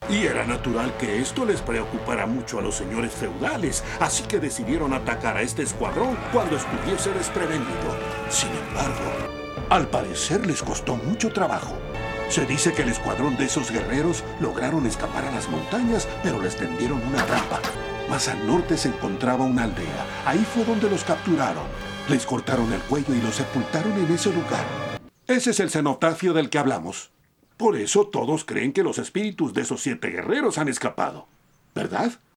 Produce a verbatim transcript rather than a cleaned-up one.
Y era natural que esto les preocupara mucho a los señores feudales, así que decidieron atacar a este escuadrón cuando estuviese desprevenido. Sin embargo, al parecer les costó mucho trabajo. Se dice que el escuadrón de esos guerreros lograron escapar a las montañas, pero les tendieron una trampa. Más al norte se encontraba una aldea. Ahí fue donde los capturaron. Les cortaron el cuello y los sepultaron en ese lugar. Ese es el cenotafio del que hablamos. Por eso todos creen que los espíritus de esos siete guerreros han escapado, ¿verdad?